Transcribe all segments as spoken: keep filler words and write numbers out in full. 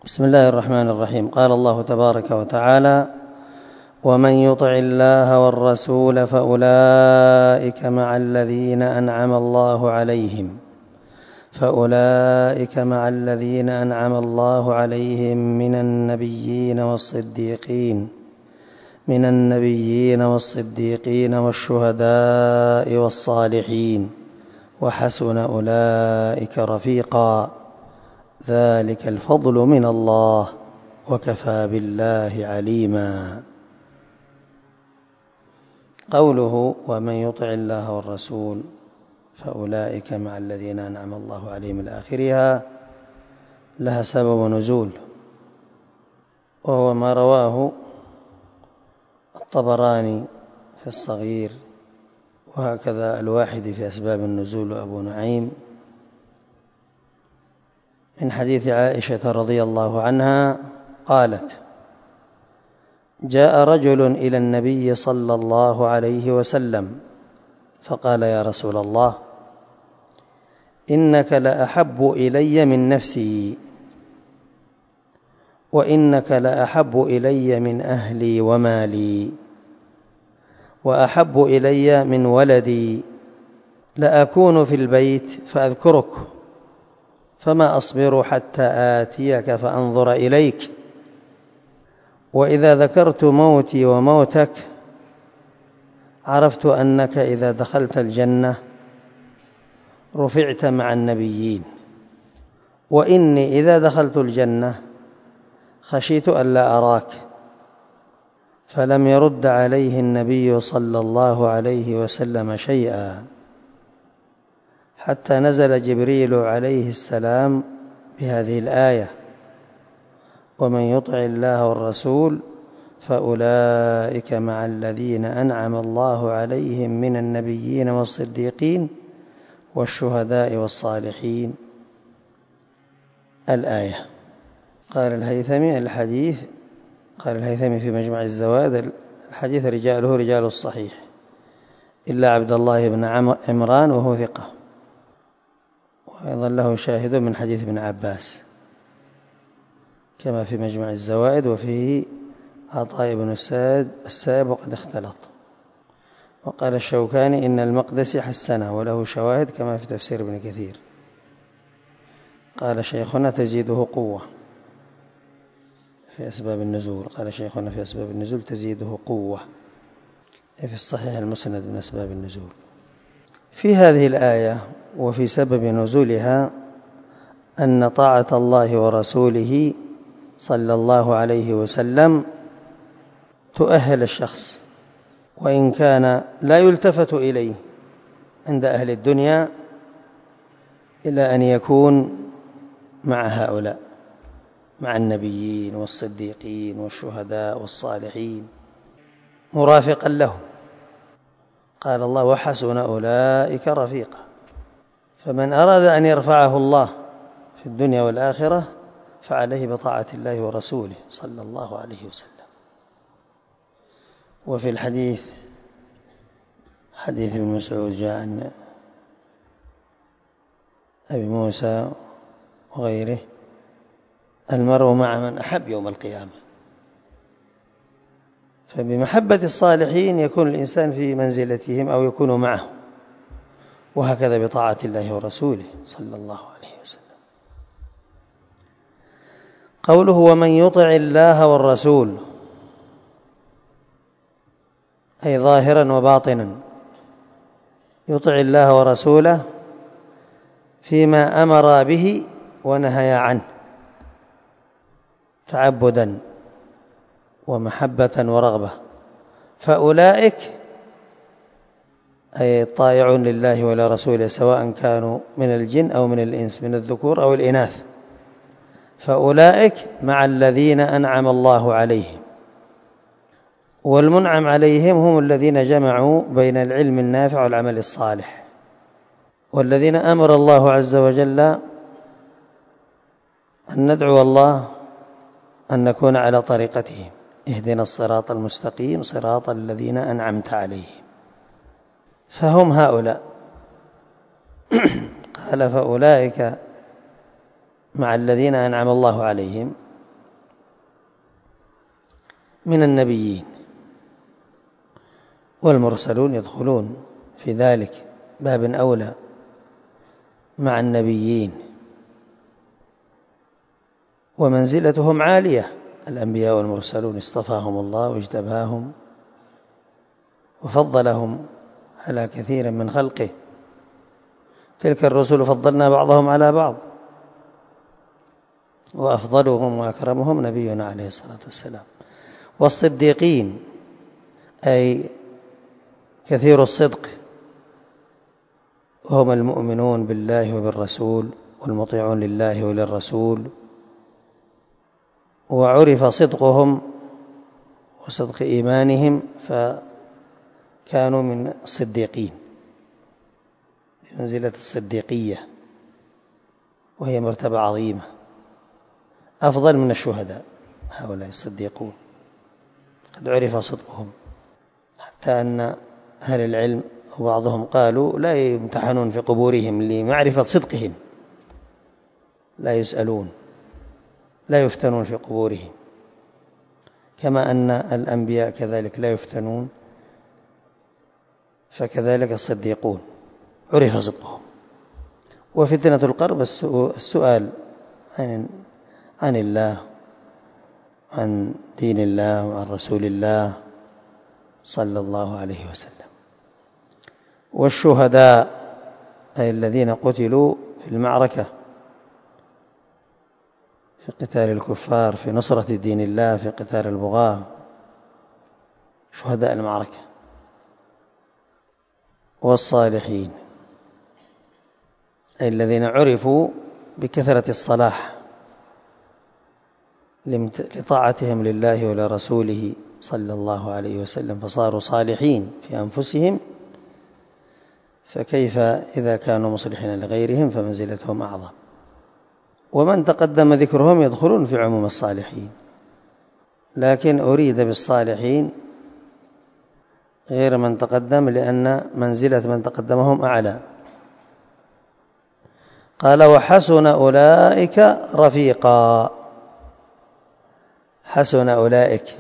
بسم الله الرحمن الرحيم. قال الله تبارك وتعالى: ومن يطع الله والرسول فأولئك مع الذين أنعم الله عليهم فأولئك مع الذين أنعم الله عليهم من النبيين والصديقين من النبيين والصديقين والشهداء والصالحين وحسن أولئك رفيقا ذلك الفضل من الله وكفى بالله عليما. قوله ومن يطع الله والرسول فأولئك مع الذين أنعم الله عليهم إلى آخرها لها سبب نزول، وهو ما رواه الطبراني في الصغير، وهكذا الواحد في أسباب النزول وأبو نعيم، من حديث عائشة رضي الله عنها قالت: جاء رجل إلى النبي صلى الله عليه وسلم فقال: يا رسول الله، إنك لأحب إلي من نفسي، وإنك لأحب إلي من أهلي ومالي، وأحب إلي من ولدي، لأكون في البيت فأذكرك فما أصبر حتى آتيك فأنظر إليك، وإذا ذكرت موتي وموتك عرفت أنك إذا دخلت الجنة رفعت مع النبيين، وإني إذا دخلت الجنة خشيت ألا أراك. فلم يرد عليه النبي صلى الله عليه وسلم شيئا حتى نزل جبريل عليه السلام بهذه الآية: ومن يطع الله والرسول فأولئك مع الذين أنعم الله عليهم من النبيين والصديقين والشهداء والصالحين. الآية. قال الهيثمي الحديث قال الهيثمي في مجمع الزوائد: الحديث رجاله رجال الصحيح إلا عبد الله بن عمران وهو ثقة، وأيضا له شاهد من حديث ابن عباس كما في مجمع الزوائد، وفيه عطاء بن السائب وقد اختلط. وقال الشوكاني إن المقدسي حسنه وله شواهد كما في تفسير ابن كثير. قال شيخنا تزيده قوة في أسباب النزول قال شيخنا في أسباب النزول تزيده قوة في الصحيح المسند من أسباب النزول. في هذه الآية وفي سبب نزولها أن طاعة الله ورسوله صلى الله عليه وسلم تؤهل الشخص، وإن كان لا يلتفت إليه عند أهل الدنيا، إلى أن يكون مع هؤلاء، مع النبيين والصديقين والشهداء والصالحين، مرافقا لهم. قال الله: وحسن أولئك رفيقا. فمن أراد أن يرفعه الله في الدنيا والآخرة فعليه بطاعة الله ورسوله صلى الله عليه وسلم. وفي الحديث حديث ابن مسعود جاء عن أبي موسى وغيره: المرء مع من أحب يوم القيامة. فبمحبة الصالحين يكون الإنسان في منزلتهم أو يكون معهم، وهكذا بطاعة الله ورسوله صلى الله عليه وسلم. قوله ومن يطع الله والرسول، أي ظاهرا وباطنا، يطع الله ورسوله فيما أمر به ونهى عنه تعبدا ومحبة ورغبة. فأولئك أي طائعون لله ولرسوله سواء كانوا من الجن أو من الإنس، من الذكور أو الإناث. فأولئك مع الذين أنعم الله عليهم، والمنعم عليهم هم الذين جمعوا بين العلم النافع والعمل الصالح، والذين أمر الله عز وجل أن ندعو الله أن نكون على طريقتهم: اهدنا الصراط المستقيم صراط الذين أنعمت عليهم. فهم هؤلاء. قال فأولئك مع الذين أنعم الله عليهم، من النبيين، والمرسلون يدخلون في ذلك باب أولى مع النبيين، ومنزلتهم عالية. الأنبياء والمرسلون اصطفاهم الله واجتباهم وفضلهم على كثير من خلقه. تلك الرسل فضلنا بعضهم على بعض، وأفضلهم وأكرمهم نبينا عليه الصلاة والسلام. والصديقين أي كثير الصدق، وهم المؤمنون بالله وبالرسول والمطيعون لله وللرسول، وعرف صدقهم وصدق إيمانهم فكانوا من الصديقين بمنزلة الصديقية، وهي مرتبة عظيمة أفضل من الشهداء. هؤلاء الصديقون قد عرف صدقهم، حتى أن أهل العلم وبعضهم قالوا لا يمتحنون في قبورهم لمعرفة صدقهم، لا يسألون، لا يفتنون في قبورهم، كما أن الأنبياء كذلك لا يفتنون، فكذلك الصديقون عرف صدقهم. وفتنة القبر السؤال عن عن الله، عن دين الله وعن رسول الله صلى الله عليه وسلم. والشهداء أي الذين قتلوا في المعركة في قتال الكفار، في نصرة دين الله، في قتال البغاة، شهداء المعركة. والصالحين أي الذين عرفوا بكثرة الصلاح لطاعتهم لله ولرسوله صلى الله عليه وسلم، فصاروا صالحين في أنفسهم، فكيف إذا كانوا مصلحين لغيرهم فمنزلتهم أعظم. ومن تقدم ذكرهم يدخلون في عموم الصالحين، لكن أريد بالصالحين غير من تقدم، لأن منزلة من تقدمهم أعلى. قال وحسن أولئك رفيقا. حسن أولئك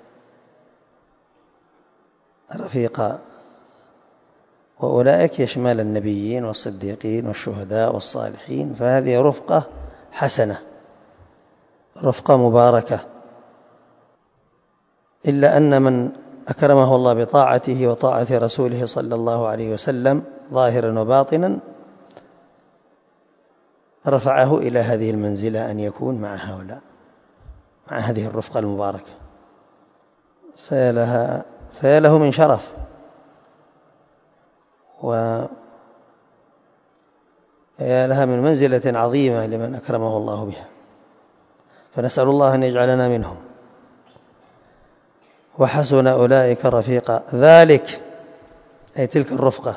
رفيقا، وأولئك يشمل النبيين والصديقين والشهداء والصالحين، فهذه رفقة حسنة، رفقة مباركة. إلا أن من أكرمه الله بطاعته وطاعة رسوله صلى الله عليه وسلم ظاهرا وباطنا رفعه إلى هذه المنزلة، أن يكون مع هؤلاء، مع هذه الرفقة المباركة، فيا لها فيا له من شرف ويا لها من منزلة عظيمة لمن أكرمه الله بها، فنسأل الله أن يجعلنا منهم. وحسن أولئك رفيقا، ذلك أي تلك الرفقة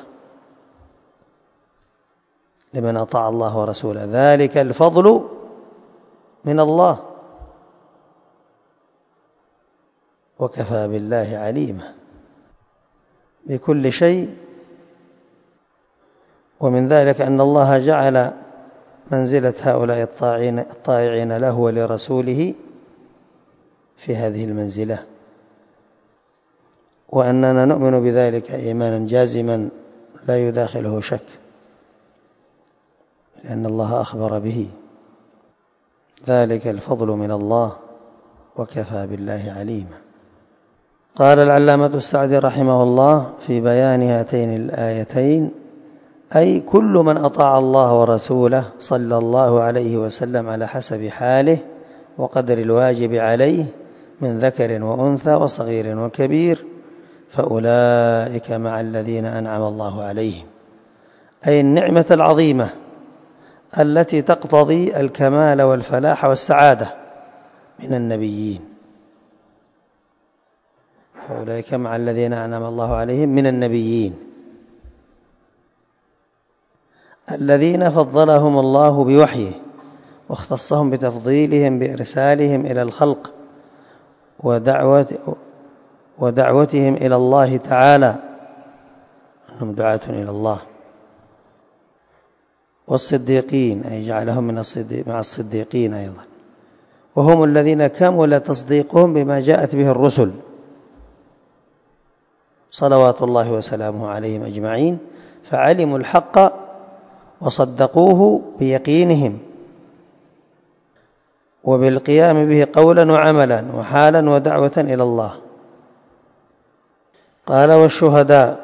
لمن أطاع الله ورسوله، ذلك الفضل من الله وكفى بالله عليما بكل شيء. ومن ذلك أن الله جعل منزلة هؤلاء الطاعين الطائعين له ولرسوله في هذه المنزلة، وأننا نؤمن بذلك إيمانا جازما لا يداخله شك، لأن الله أخبر به. ذلك الفضل من الله وكفى بالله عليما. قال العلامة السعدي رحمه الله في بيان هاتين الآيتين: أي كل من أطاع الله ورسوله صلى الله عليه وسلم على حسب حاله وقدر الواجب عليه من ذكر وأنثى وصغير وكبير، فأولئك مع الذين أنعم الله عليهم، أي النعمة العظيمة التي تقتضي الكمال والفلاح والسعادة من النبيين. فأولئك مع الذين أنعم الله عليهم من النبيين الذين فضلهم الله بوحيه واختصهم بتفضيلهم بإرسالهم إلى الخلق ودعوة ودعوتهم إلى الله تعالى، أنهم دعاة إلى الله. والصديقين أي جعلهم من الصديق مع الصديقين أيضا. وهم الذين كمل تصديقهم بما جاءت به الرسل صلوات الله وسلامه عليهم أجمعين، فعلموا الحق وصدقوه بيقينهم وبالقيام به قولا وعملا وحالا ودعوة إلى الله. قال والشهداء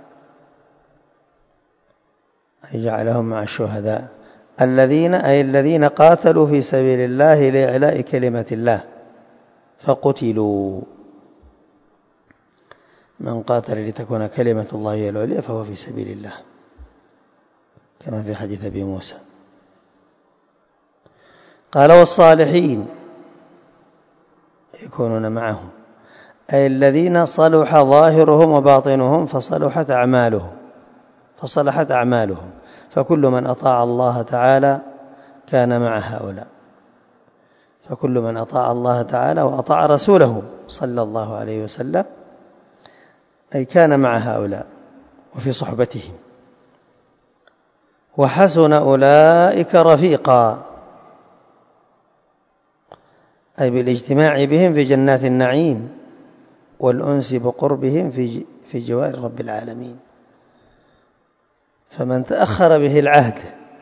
أي جعلهم مع الشهداء الذين أي الذين قاتلوا في سبيل الله لإعلاء كلمة الله فقتلوا. من قاتل لتكون كلمة الله هي العليا فهو في سبيل الله، كما في حديث أبي موسى. قال والصالحين يكونون معهم أي الذين صلح ظاهرهم وباطنهم فصلحت أعمالهم فصلحت أعمالهم فكل من أطاع الله تعالى كان مع هؤلاء، فكل من أطاع الله تعالى وأطاع رسوله صلى الله عليه وسلم أي كان مع هؤلاء وفي صحبتهم. وحسن أولئك رفيقا أي بالاجتماع بهم في جنات النعيم والأنس بقربهم في في جوار رب العالمين. فمن تأخر به العهد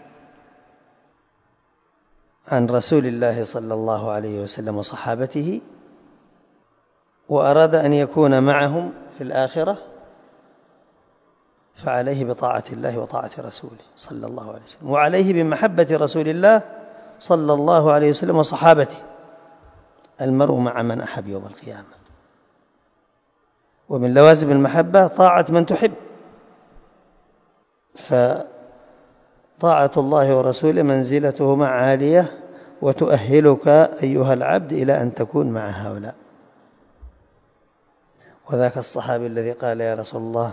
عن رسول الله صلى الله عليه وسلم وصحابته وأراد أن يكون معهم في الآخرة فعليه بطاعة الله وطاعة رسوله صلى الله عليه وسلم، وعليه بمحبة رسول الله صلى الله عليه وسلم وصحابته. المرء مع من أحب يوم القيامة. ومن لوازم المحبة طاعة من تحب، فطاعة الله ورسوله منزلتهما عالية وتؤهلك أيها العبد إلى أن تكون مع هؤلاء. وذاك الصحابي الذي قال يا رسول الله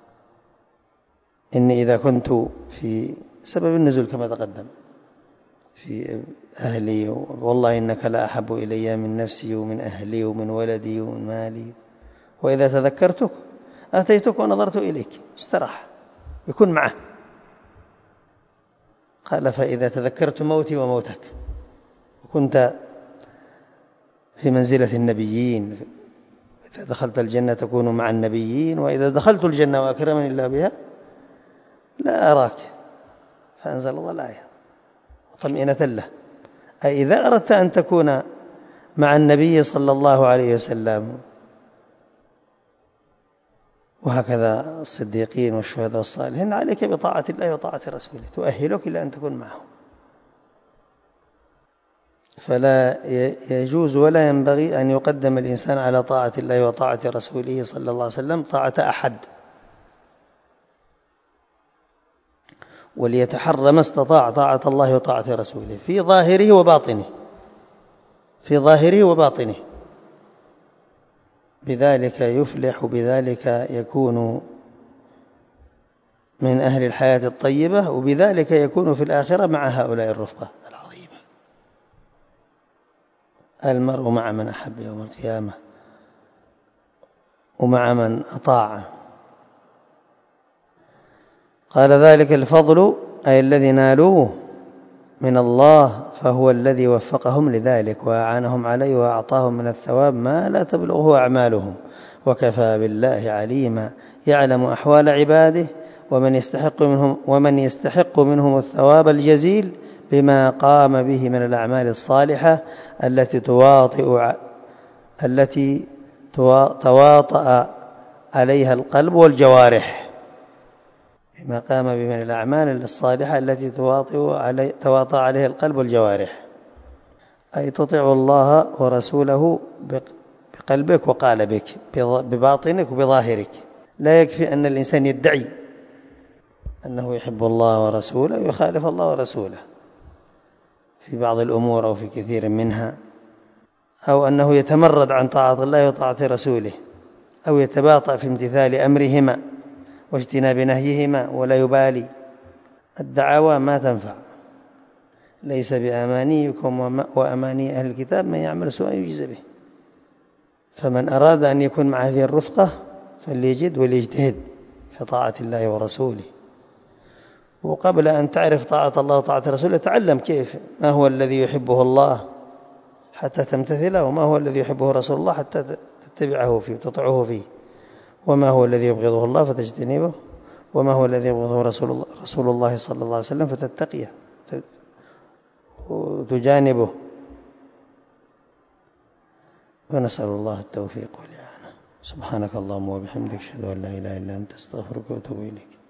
إني إذا كنت في سبب النزول كما تقدم في أهلي والله إنك لا أحب إلي من نفسي ومن أهلي ومن ولدي ومن مالي، وإذا تذكرتك أتيتك ونظرت إليك استراح يكون معه. قال فإذا تذكرت موتي وموتك وكنت في منزلة النبيين، إذا دخلت الجنة تكون مع النبيين، وإذا دخلت الجنة وأكرمني الله بها لا أراك. فأنزل الله الآية طمئنة له، أي إذا أردت أن تكون مع النبي صلى الله عليه وسلم وهكذا الصديقين والشهداء والصالحين عليك بطاعة الله وطاعة رسوله تؤهلك إلى أن تكون معهم. فلا يجوز ولا ينبغي أن يقدم الإنسان على طاعة الله وطاعة رسوله صلى الله عليه وسلم طاعة أحد، وليتحرى ما استطاع طاعة الله وطاعة رسوله في ظاهره وباطنه في ظاهره وباطنه بذلك يفلح، بذلك يكون من أهل الحياة الطيبة، وبذلك يكون في الآخرة مع هؤلاء الرفقة العظيمة. المرء مع من أحب يوم القيامة ومع من أطاع. قال ذلك الفضل أي الذي نالوه من الله، فهو الذي وفقهم لذلك وأعانهم عليه وأعطاهم من الثواب ما لا تبلغه أعمالهم، وكفى بالله عليما يعلم أحوال عباده ومن يستحق منهم ومن يستحق منهم الثواب الجزيل بما قام به من الأعمال الصالحة التي تواطئ التي تواطأ عليها القلب والجوارح، بما قام به من الأعمال الصالحة التي تواطئ علي تواطأ عليها القلب والجوارح، أي تطيع الله ورسوله بقلبك وقالبك بباطنك وبظاهرك. لا يكفي أن الإنسان يدعي أنه يحب الله ورسوله ويخالف الله ورسوله في بعض الأمور أو في كثير منها، أو أنه يتمرد عن طاعة الله وطاعة رسوله، أو يتباطأ في امتثال أمرهما واجتناب نهيهما ولا يبالي. الدعاوى ما تنفع، ليس بأمانيكم وأماني أهل الكتاب من يعمل سوءا يجزى به. فمن أراد أن يكون مع هذه الرفقة فليجد وليجتهد في طاعة الله ورسوله، وقبل أن تعرف طاعة الله وطاعة رسوله تعلم كيف ما هو الذي يحبه الله حتى تمتثله، وما هو الذي يحبه رسول الله حتى تتبعه فيه وتطيعه فيه، وما هو الذي يبغضه الله فتجتنبه، وما هو الذي يبغضه رسول الله, رسول الله صلى الله عليه وسلم فتتقيه وتجانبه. ونسأل الله التوفيق والإعانة. سبحانك اللهم وبحمدك، أشهد أن لا إله إلا أنت، أستغفرك وأتوب إليك.